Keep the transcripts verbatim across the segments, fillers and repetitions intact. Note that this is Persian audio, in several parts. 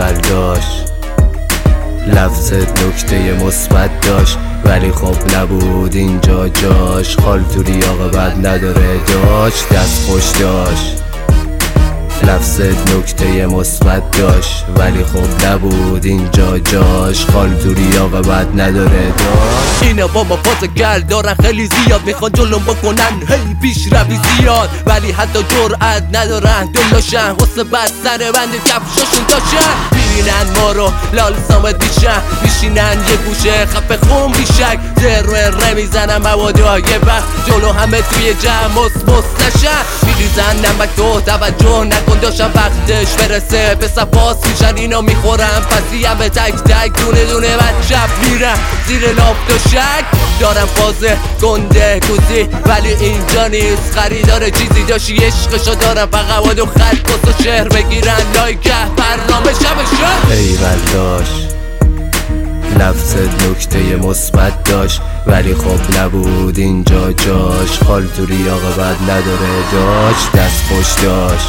ایول داشت، لفظت نکته مثبت داشت ولی خب نبود اینجا جاش. خال تو ریاق بد نداره داشت، دست خوش داشت، لفظت نکته مثبت داشت ولی خب نبود اینجا جاش. خال تو ریاق بد نداره داشت. اینا با ما پاس گل دارن خیلی زیاد، میخوان جلوم بکنن هی پیش روی زیاد، ولی حتی جرأت ندارن دلاشن حسن بد سر بند کفشاشون داشتن. میبینن ما رو لال سامد میشن، میشینن یه گوشه خفه خون بیشک، ذره ره میزنن موادای وقت جلو همه توی جمع مس مس نشن. میریزن نمک تو توجه نکن داشتن وقتش برسه به سپاس میشن اینا میخورن پسی همه تک تک دونه دونه بعد شب میرن زیر لاف دوشک. دارم فازه گنده گوزی ولی اینجا نیست، خریدار چیزی داشتی عشقشو دارم فقط باید و خط کس و شهر بگیرن لایکه برنامه شبشون. ایول داشت، لفظت نکته مثبت داشت ولی خب نبود اینجا جاش. خال تو ریاق بد نداره داشت، دست خوش داشت،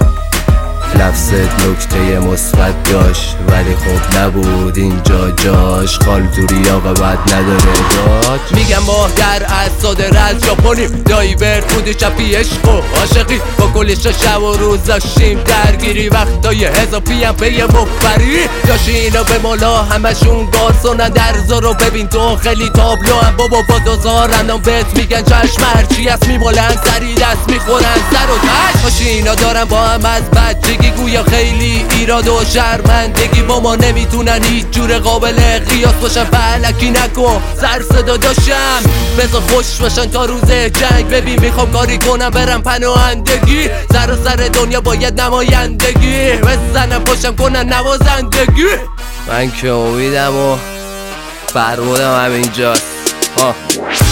لفظت نکته مثبت داشت ولی خب نبود اینجا جاش. خال تو ریاق بد نداره داشت. میگم ما در از صادر از ژاپنیم، دایور بودی چپی عشق و عاشقی، با کلش شب و روز داشتیم درگیری، وقتای اضافی هم پی مفبری داشتی. اینا به مالا همشون گارسونن در زارو ببین تو خیلی تابلو هم بابا با دوزارن بهت میگن چشم هرچی هست میمالن سری دست میخورن سر و تش. باشی اینا دارن با هم از بچگی گویا خیلی ایراد و شرمندگی، با ما نمیتونن هیچ جور قابل قیاس باشن. فلکی نکن سر صدا داشتم بذار خوش باشن تا روز جنگ، ببین میخوام کاری کنم برم پناهندگی، سر و سر دنیا باید نمایندگی بزنم پاشم کنن نوازندگی. من که امیدم و فرمودم همینجاست.